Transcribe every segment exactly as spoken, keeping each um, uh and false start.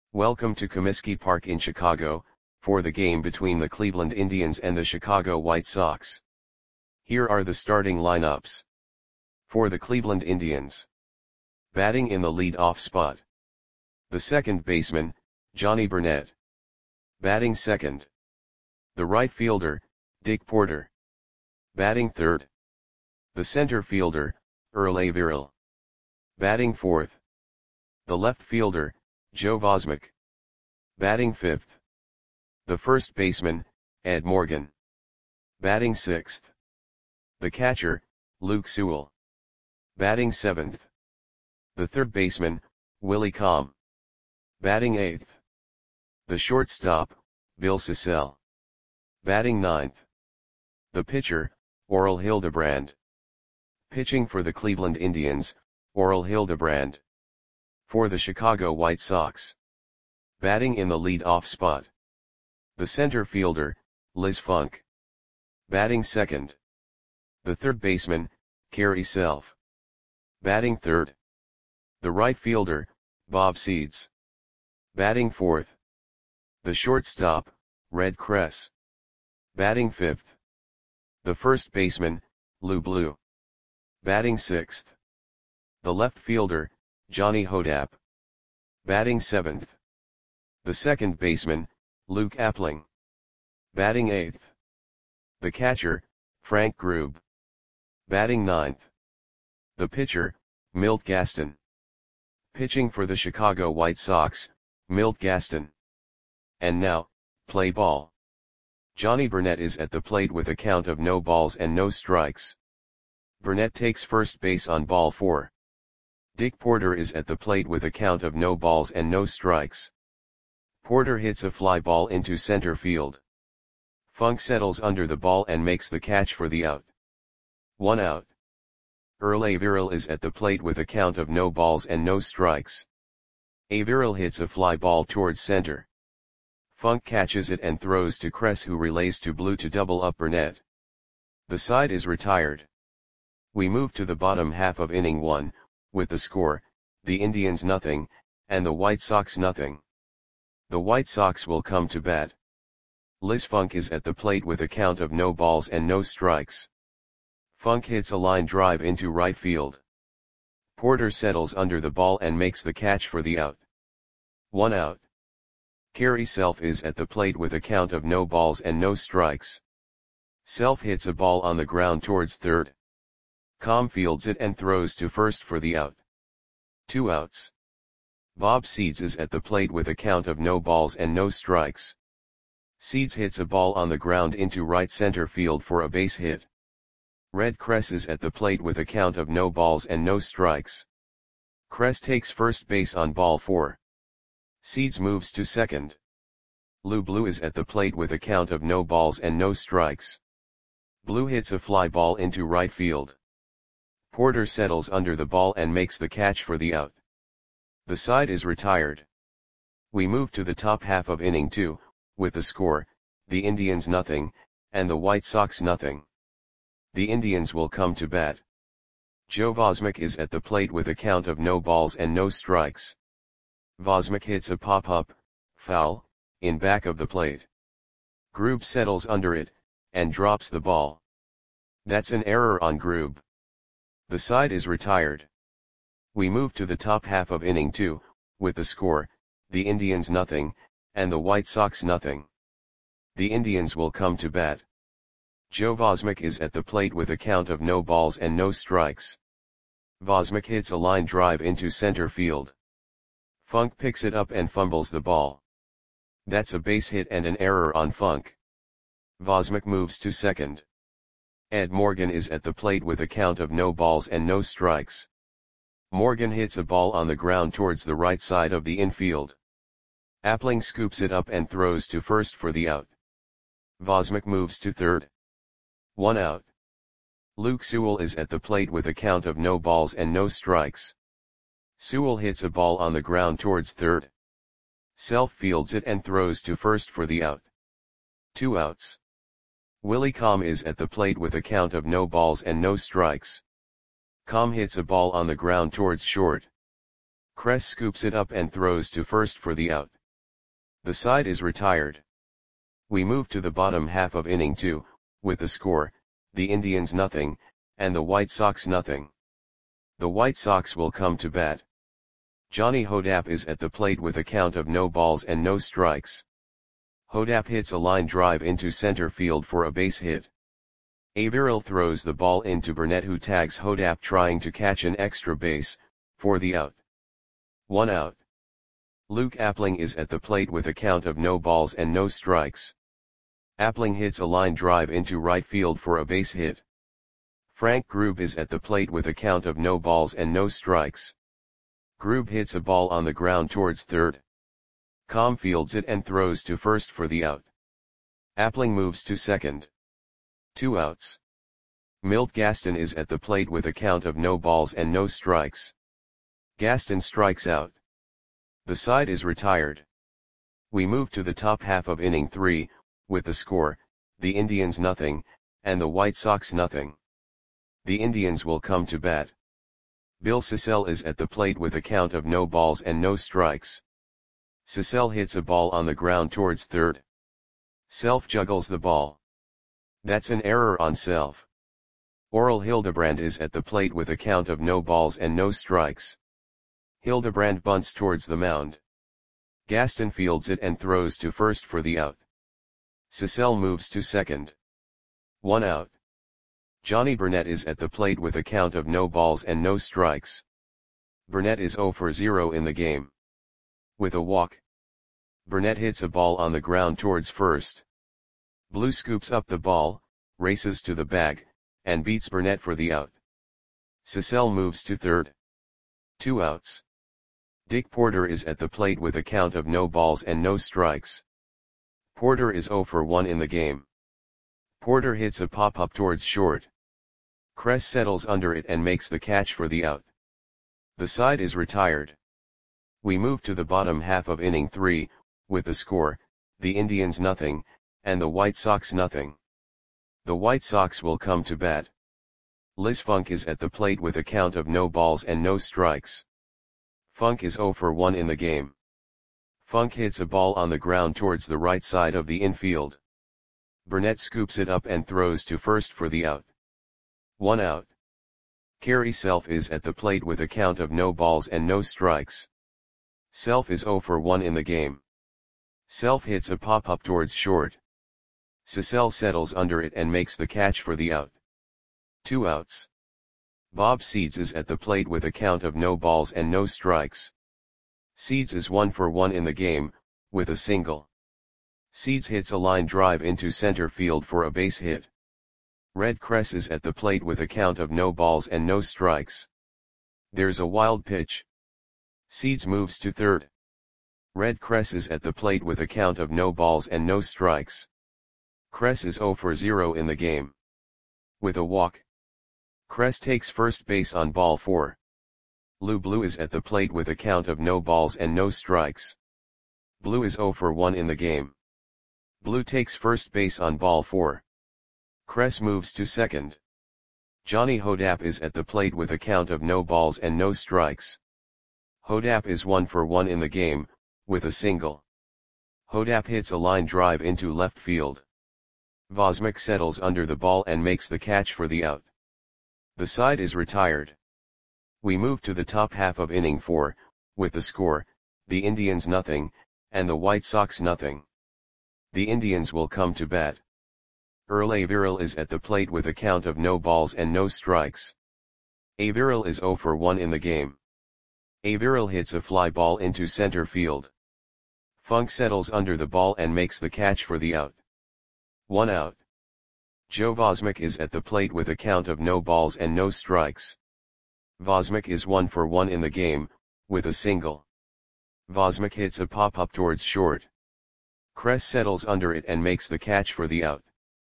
Welcome to Comiskey Park in Chicago, for the game between the Cleveland Indians and the Chicago White Sox. Here are the starting lineups. For the Cleveland Indians. Batting in the lead-off spot. The second baseman, Johnny Burnett. Batting second. The right fielder, Dick Porter. Batting third. The center fielder, Earl Averill. Batting fourth. The left fielder, Joe Vosmek. Batting fifth. The first baseman, Ed Morgan. Batting sixth. The catcher, Luke Sewell. Batting seventh. The third baseman, Willie Comm. Batting eighth. The shortstop, Bill Sissell. Batting ninth. The pitcher, Orel Hildebrand. Pitching for the Cleveland Indians, Orel Hildebrand. For the Chicago White Sox. Batting in the lead-off spot. The center fielder, Liz Funk. Batting second. The third baseman, Kerry Self. Batting third. The right fielder, Bob Seeds. Batting fourth. The shortstop, Red Kress. Batting fifth. The first baseman, Lou Blue. Batting sixth. The left fielder, Johnny Hodap. Batting seventh. The second baseman, Luke Appling. Batting eighth. The catcher, Frank Grube. Batting ninth. The pitcher, Milt Gaston. Pitching for the Chicago White Sox, Milt Gaston. And now, play ball. Johnny Burnett is at the plate with a count of no balls and no strikes. Burnett takes first base on ball four. Dick Porter is at the plate with a count of no balls and no strikes. Porter hits a fly ball into center field. Funk settles under the ball and makes the catch for the out. One out. Earl Averill is at the plate with a count of no balls and no strikes. Averill hits a fly ball towards center. Funk catches it and throws to Kress, who relays to Blue to double up Burnett. The side is retired. We move to the bottom half of inning one, with the score, the Indians nothing, and the White Sox nothing. The White Sox will come to bat. Liz Funk is at the plate with a count of no balls and no strikes. Funk hits a line drive into right field. Porter settles under the ball and makes the catch for the out. One out. Kerry Self is at the plate with a count of no balls and no strikes. Self hits a ball on the ground towards third. Comm fields it and throws to first for the out. Two outs. Bob Seeds is at the plate with a count of no balls and no strikes. Seeds hits a ball on the ground into right center field for a base hit. Red Kress is at the plate with a count of no balls and no strikes. Kress takes first base on ball four. Seeds moves to second. Lou Blue is at the plate with a count of no balls and no strikes. Blue hits a fly ball into right field. Porter settles under the ball and makes the catch for the out. The side is retired. We move to the top half of inning two, with the score, the Indians nothing, and the White Sox nothing. The Indians will come to bat. Joe Vosmek is at the plate with a count of no balls and no strikes. Vosmek hits a pop-up, foul, in back of the plate. Grube settles under it, and drops the ball. That's an error on Grube. The side is retired. We move to the top half of inning two, with the score, the Indians nothing, and the White Sox nothing. The Indians will come to bat. Joe Vosmek is at the plate with a count of no balls and no strikes. Vosmek hits a line drive into center field. Funk picks it up and fumbles the ball. That's a base hit and an error on Funk. Vosmek moves to second. Ed Morgan is at the plate with a count of no balls and no strikes. Morgan hits a ball on the ground towards the right side of the infield. Appling scoops it up and throws to first for the out. Vosmek moves to third. One out. Luke Sewell is at the plate with a count of no balls and no strikes. Sewell hits a ball on the ground towards third. Self fields it and throws to first for the out. Two outs. Willie Comm is at the plate with a count of no balls and no strikes. Comm hits a ball on the ground towards short. Kress scoops it up and throws to first for the out. The side is retired. We move to the bottom half of inning two, with the score, the Indians nothing, and the White Sox nothing. The White Sox will come to bat. Johnny Hodapp is at the plate with a count of no balls and no strikes. Hodapp hits a line drive into center field for a base hit. Averill throws the ball into Burnett, who tags Hodapp trying to catch an extra base, for the out. One out. Luke Appling is at the plate with a count of no balls and no strikes. Appling hits a line drive into right field for a base hit. Frank Grube is at the plate with a count of no balls and no strikes. Grube hits a ball on the ground towards third. Com fields it and throws to first for the out. Appling moves to second. Two outs. Milt Gaston is at the plate with a count of no balls and no strikes. Gaston strikes out. The side is retired. We move to the top half of inning three, with the score, the Indians nothing, and the White Sox nothing. The Indians will come to bat. Bill Sissell is at the plate with a count of no balls and no strikes. Sissell hits a ball on the ground towards third. Self juggles the ball. That's an error on Self. Orel Hildebrand is at the plate with a count of no balls and no strikes. Hildebrand bunts towards the mound. Gaston fields it and throws to first for the out. Sissell moves to second. One out. Johnny Burnett is at the plate with a count of no balls and no strikes. Burnett is zero for zero in the game. With a walk. Burnett hits a ball on the ground towards first. Blue scoops up the ball, races to the bag, and beats Burnett for the out. Sissell moves to third. Two outs. Dick Porter is at the plate with a count of no balls and no strikes. Porter is zero for one in the game. Porter hits a pop-up towards short. Kress settles under it and makes the catch for the out. The side is retired. We move to the bottom half of inning three, with the score, the Indians nothing, and the White Sox nothing. The White Sox will come to bat. Liz Funk is at the plate with a count of no balls and no strikes. Funk is zero for one in the game. Funk hits a ball on the ground towards the right side of the infield. Burnett scoops it up and throws to first for the out. One out. Kerry Self is at the plate with a count of no balls and no strikes. Self is zero for one in the game. Self hits a pop-up towards short. Sissell settles under it and makes the catch for the out. Two outs. Bob Seeds is at the plate with a count of no balls and no strikes. Seeds is one for one in the game, with a single. Seeds hits a line drive into center field for a base hit. Red Kress is at the plate with a count of no balls and no strikes. There's a wild pitch. Seeds moves to third. Red Kress is at the plate with a count of no balls and no strikes. Kress is zero for zero in the game. With a walk. Kress takes first base on ball four. Lou Blue is at the plate with a count of no balls and no strikes. Blue is zero for one in the game. Blue takes first base on ball four. Kress moves to second. Johnny Hodapp is at the plate with a count of no balls and no strikes. Hodapp is one for one in the game, with a single. Hodapp hits a line drive into left field. Vosmick settles under the ball and makes the catch for the out. The side is retired. We move to the top half of inning four, with the score, the Indians nothing, and the White Sox nothing. The Indians will come to bat. Earl Averill is at the plate with a count of no balls and no strikes. Averill is zero for one in the game. Averill hits a fly ball into center field. Funk settles under the ball and makes the catch for the out. One out. Joe Vosmick is at the plate with a count of no balls and no strikes. Vosmick is one for one in the game, with a single. Vosmick hits a pop-up towards short. Kress settles under it and makes the catch for the out.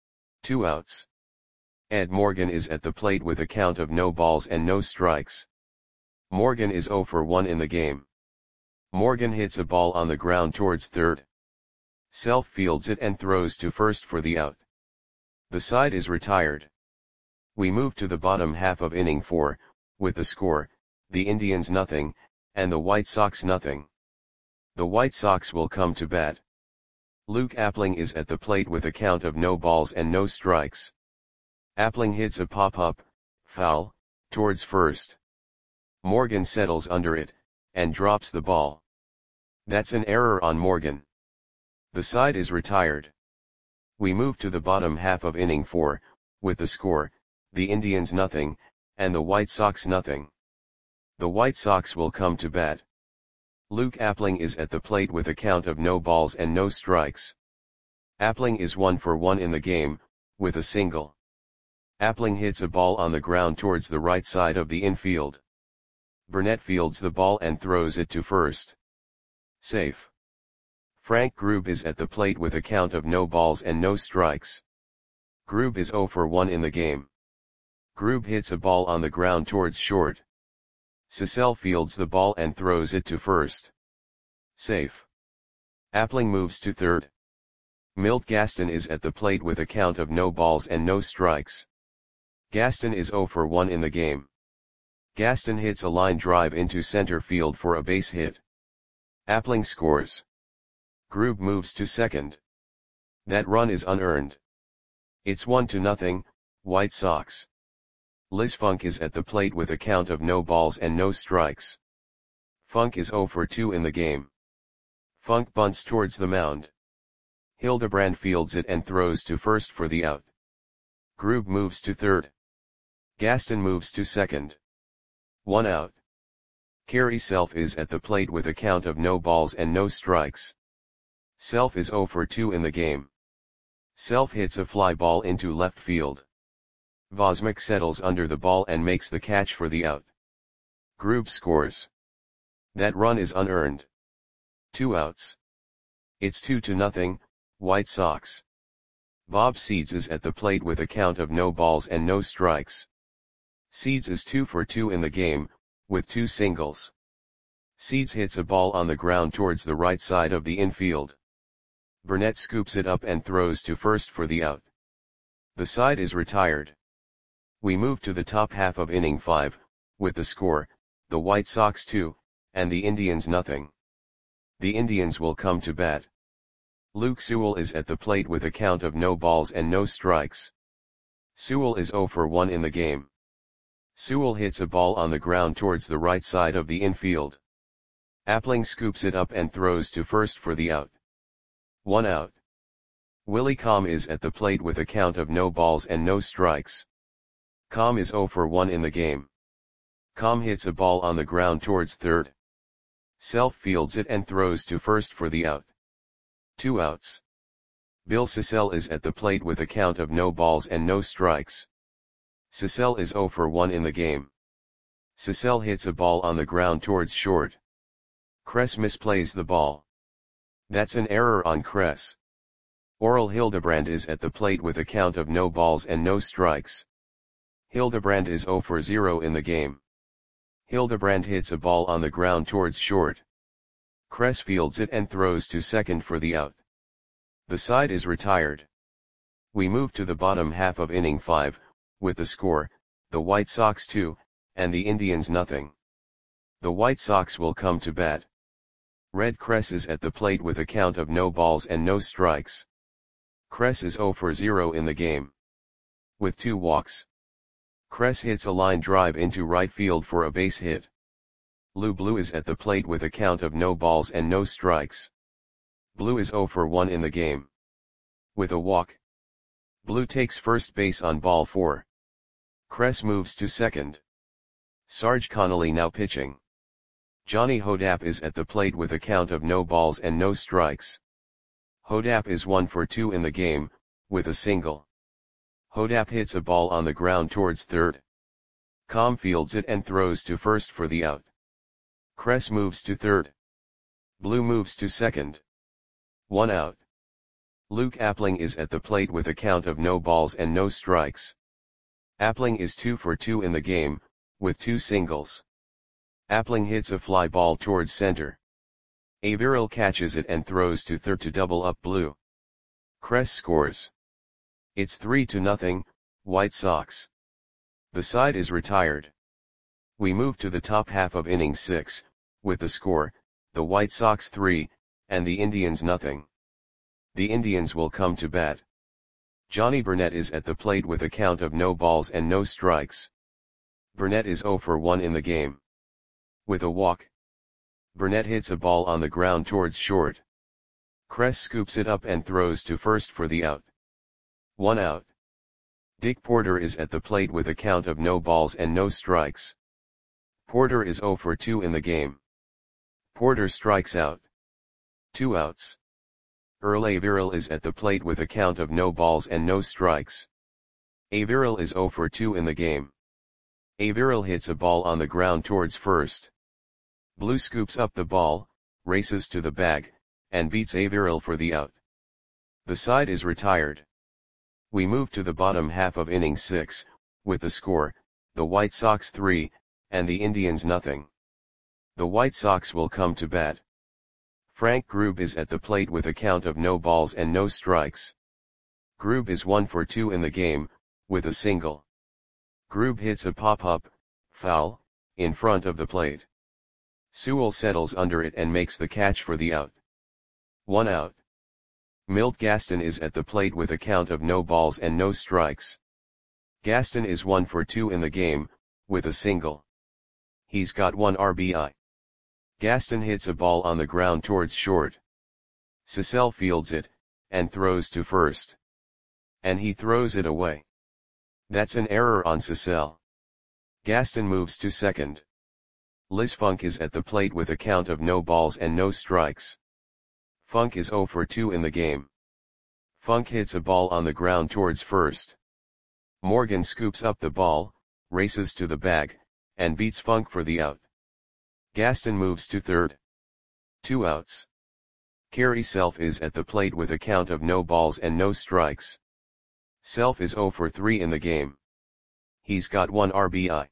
Two outs. Ed Morgan is at the plate with a count of no balls and no strikes. Morgan is zero for one in the game. Morgan hits a ball on the ground towards third. Self fields it and throws to first for the out. The side is retired. We move to the bottom half of inning four, with the score, the Indians nothing, and the White Sox nothing. The White Sox will come to bat. Luke Appling is at the plate with a count of no balls and no strikes. Appling hits a pop-up, foul, towards first. Morgan settles under it, and drops the ball. That's an error on Morgan. The side is retired. We move to the bottom half of inning four, with the score, the Indians nothing, and the White Sox nothing. The White Sox will come to bat. Luke Appling is at the plate with a count of no balls and no strikes. Appling is one for one in the game, with a single. Appling hits a ball on the ground towards the right side of the infield. Burnett fields the ball and throws it to first. Safe. Frank Grube is at the plate with a count of no balls and no strikes. Grube is zero for one in the game. Grube hits a ball on the ground towards short. Cecil fields the ball and throws it to first. Safe. Appling moves to third. Milt Gaston is at the plate with a count of no balls and no strikes. Gaston is zero for one in the game. Gaston hits a line drive into center field for a base hit. Appling scores. Grube moves to second. That run is unearned. It's one to nothing, White Sox. Liz Funk is at the plate with a count of no balls and no strikes. Funk is zero for two in the game. Funk bunts towards the mound. Hildebrand fields it and throws to first for the out. Grube moves to third. Gaston moves to second. One out. Kerry Self is at the plate with a count of no balls and no strikes. Self is zero for two in the game. Self hits a fly ball into left field. Vosmic settles under the ball and makes the catch for the out. Grube scores. That run is unearned. Two outs. It's two to nothing, White Sox. Bob Seeds is at the plate with a count of no balls and no strikes. Seeds is two for two in the game, with two singles. Seeds hits a ball on the ground towards the right side of the infield. Burnett scoops it up and throws to first for the out. The side is retired. We move to the top half of inning five, with the score, the White Sox two, and the Indians nothing. The Indians will come to bat. Luke Sewell is at the plate with a count of no balls and no strikes. Sewell is zero for one in the game. Sewell hits a ball on the ground towards the right side of the infield. Appling scoops it up and throws to first for the out. One out. Willie Comm is at the plate with a count of no balls and no strikes. Comm is zero for one in the game. Comm hits a ball on the ground towards third. Self fields it and throws to first for the out. Two outs. Bill Cecil is at the plate with a count of no balls and no strikes. Cecil is zero for one in the game. Cecil hits a ball on the ground towards short. Kress misplays the ball. That's an error on Kress. Oral Hildebrand is at the plate with a count of no balls and no strikes. Hildebrand is zero for zero in the game. Hildebrand hits a ball on the ground towards short. Kress fields it and throws to second for the out. The side is retired. We move to the bottom half of inning five, with the score, the White Sox two, and the Indians nothing. The White Sox will come to bat. Red Kress is at the plate with a count of no balls and no strikes. Kress is zero for zero in the game. With two walks. Kress hits a line drive into right field for a base hit. Lou Blue is at the plate with a count of no balls and no strikes. Blue is zero for one in the game. With a walk. Blue takes first base on ball four. Kress moves to second. Sarge Connolly now pitching. Johnny Hodap is at the plate with a count of no balls and no strikes. Hodap is one for two in the game, with a single. Hodap hits a ball on the ground towards third. Comm fields it and throws to first for the out. Kress moves to third. Blue moves to second. One out. Luke Appling is at the plate with a count of no balls and no strikes. Appling is two for two in the game, with two singles. Appling hits a fly ball towards center. Averill catches it and throws to third to double up Blue. Kress scores. It's three to nothing, White Sox. The side is retired. We move to the top half of inning six, with the score, the White Sox three, and the Indians nothing. The Indians will come to bat. Johnny Burnett is at the plate with a count of no balls and no strikes. Burnett is zero for one in the game. With a walk, Burnett hits a ball on the ground towards short. Kress scoops it up and throws to first for the out. One out. Dick Porter is at the plate with a count of no balls and no strikes. Porter is zero for two in the game. Porter strikes out. Two outs. Earl Averill is at the plate with a count of no balls and no strikes. Averill is zero for two in the game. Averill hits a ball on the ground towards first. Blue scoops up the ball, races to the bag, and beats Averill for the out. The side is retired. We move to the bottom half of inning six, with the score, the White Sox three, and the Indians nothing. The White Sox will come to bat. Frank Grube is at the plate with a count of no balls and no strikes. Grube is one for two in the game, with a single. Grube hits a pop-up, foul, in front of the plate. Sewell settles under it and makes the catch for the out. One out. Milt Gaston is at the plate with a count of no balls and no strikes. Gaston is one for two in the game, with a single. He's got one R B I. Gaston hits a ball on the ground towards short. Cecil fields it, and throws to first. And he throws it away. That's an error on Cecil. Gaston moves to second. Liz Funk is at the plate with a count of no balls and no strikes. Funk is zero for two in the game. Funk hits a ball on the ground towards first. Morgan scoops up the ball, races to the bag, and beats Funk for the out. Gaston moves to third. Two outs. Kerry Self is at the plate with a count of no balls and no strikes. Self is zero for three in the game. He's got one R B I.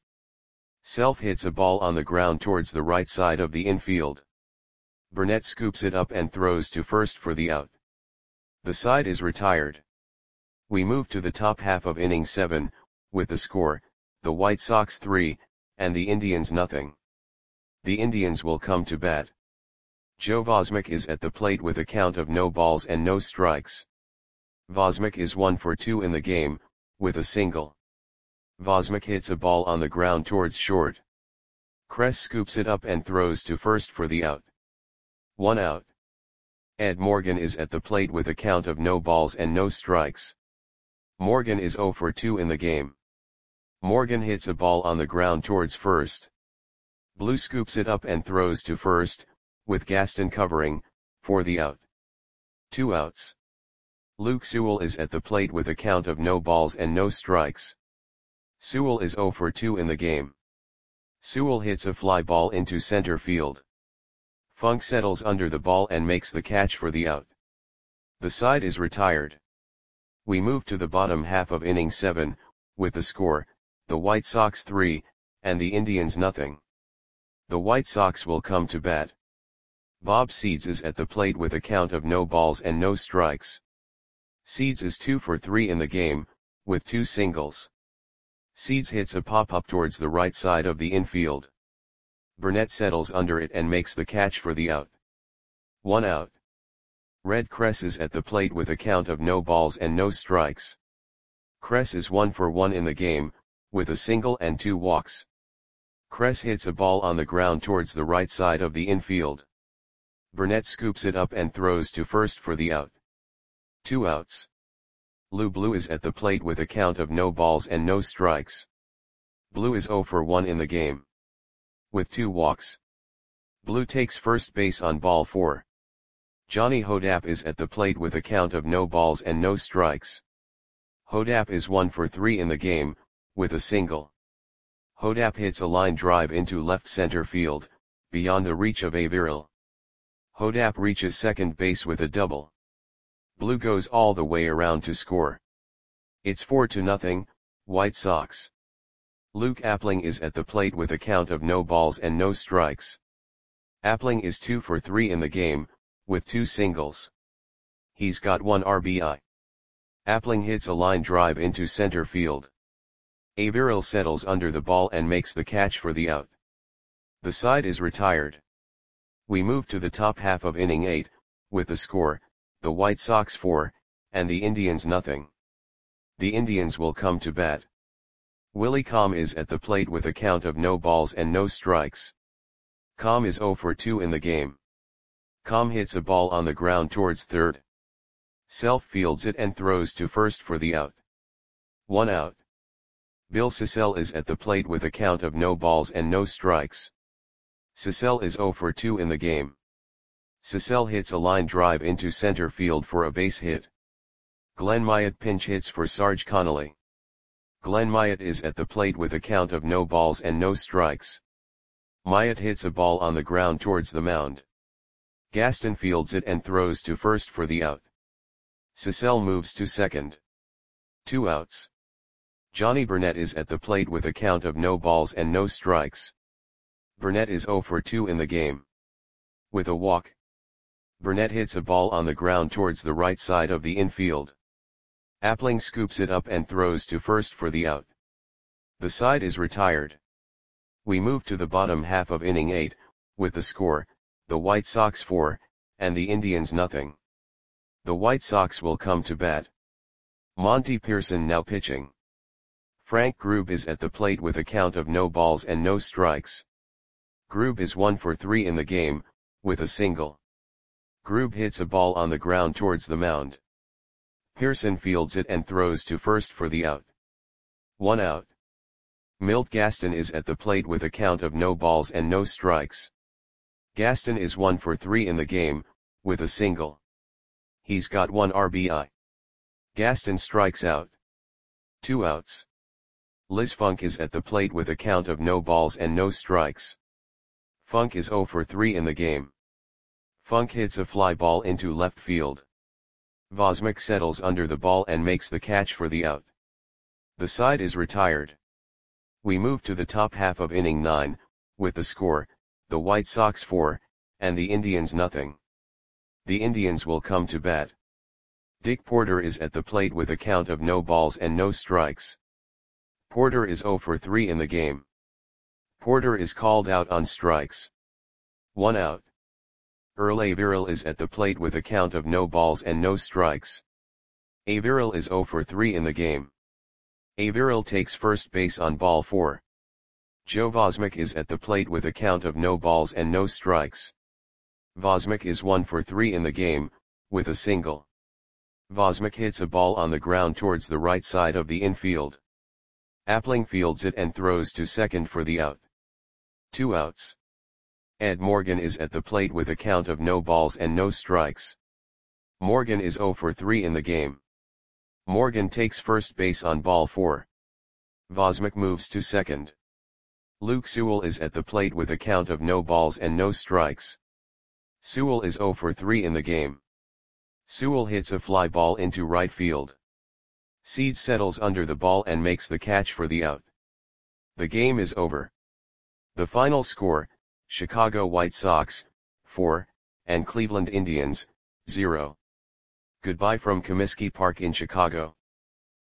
Self hits a ball on the ground towards the right side of the infield. Burnett scoops it up and throws to first for the out. The side is retired. We move to the top half of inning seven, with the score, the White Sox three, and the Indians nothing. The Indians will come to bat. Joe Vosmick is at the plate with a count of no balls and no strikes. Vosmick is one for two in the game, with a single. Vosmick hits a ball on the ground towards short. Kress scoops it up and throws to first for the out. One out. Ed Morgan is at the plate with a count of no balls and no strikes. Morgan is zero for two in the game. Morgan hits a ball on the ground towards first. Blue scoops it up and throws to first, with Gaston covering, for the out. Two outs. Luke Sewell is at the plate with a count of no balls and no strikes. Sewell is zero for two in the game. Sewell hits a fly ball into center field. Funk settles under the ball and makes the catch for the out. The side is retired. We move to the bottom half of inning seven, with the score, the White Sox three, and the Indians nothing. The White Sox will come to bat. Bob Seeds is at the plate with a count of no balls and no strikes. Seeds is two for three in the game, with two singles. Seeds hits a pop-up towards the right side of the infield. Burnett settles under it and makes the catch for the out. One out. Red Kress is at the plate with a count of no balls and no strikes. Kress is one for one in the game, with a single and two walks. Kress hits a ball on the ground towards the right side of the infield. Burnett scoops it up and throws to first for the out. Two outs. Lou Blue is at the plate with a count of no balls and no strikes. Blue is zero for one in the game. With two walks. Blue takes first base on ball four. Johnny Hodapp is at the plate with a count of no balls and no strikes. Hodapp is one for three in the game, with a single. Hodapp hits a line drive into left center field, beyond the reach of Averill. Hodapp reaches second base with a double. Blue goes all the way around to score. It's four to nothing, White Sox. Luke Appling is at the plate with a count of no balls and no strikes. Appling is two for three in the game, with two singles. He's got one R B I. Appling hits a line drive into center field. Averill settles under the ball and makes the catch for the out. The side is retired. We move to the top half of inning eight, with the score, the White Sox four, and the Indians nothing. The Indians will come to bat. Willie Comm is at the plate with a count of no balls and no strikes. Comm is oh for two in the game. Comm hits a ball on the ground towards third. Self fields it and throws to first for the out. One out. Bill Sissell is at the plate with a count of no balls and no strikes. Sissell is oh for two in the game. Sissell hits a line drive into center field for a base hit. Glenn Myatt pinch hits for Sarge Connolly. Glenn Myatt is at the plate with a count of no balls and no strikes. Myatt hits a ball on the ground towards the mound. Gaston fields it and throws to first for the out. Sissell moves to second. Two outs. Johnny Burnett is at the plate with a count of no balls and no strikes. Burnett is oh for two in the game. With a walk, Burnett hits a ball on the ground towards the right side of the infield. Appling scoops it up and throws to first for the out. The side is retired. We move to the bottom half of inning eight, with the score, the White Sox four, and the Indians nothing. The White Sox will come to bat. Monty Pearson now pitching. Frank Grube is at the plate with a count of no balls and no strikes. Grube is one for three in the game, with a single. Grube hits a ball on the ground towards the mound. Pearson fields it and throws to first for the out. One out. Milt Gaston is at the plate with a count of no balls and no strikes. Gaston is one for three in the game, with a single. He's got one R B I. Gaston strikes out. Two outs. Liz Funk is at the plate with a count of no balls and no strikes. Funk is oh for three in the game. Funk hits a fly ball into left field. Vosmick settles under the ball and makes the catch for the out. The side is retired. We move to the top half of inning nine, with the score, the White Sox four, and the Indians nothing. The Indians will come to bat. Dick Porter is at the plate with a count of no balls and no strikes. Porter is oh for three in the game. Porter is called out on strikes. One out. Earl Averill is at the plate with a count of no balls and no strikes. Averill is oh for three in the game. Averill takes first base on ball four. Joe Vosmick is at the plate with a count of no balls and no strikes. Vosmick is one for three in the game, with a single. Vosmick hits a ball on the ground towards the right side of the infield. Appling fields it and throws to second for the out. Two outs. Ed Morgan is at the plate with a count of no balls and no strikes. Morgan is oh for three in the game. Morgan takes first base on ball four. Vosmick moves to second. Luke Sewell is at the plate with a count of no balls and no strikes. Sewell is oh for three in the game. Sewell hits a fly ball into right field. Seed settles under the ball and makes the catch for the out. The game is over. The final score, Chicago White Sox, four, and Cleveland Indians, zero. Goodbye from Comiskey Park in Chicago.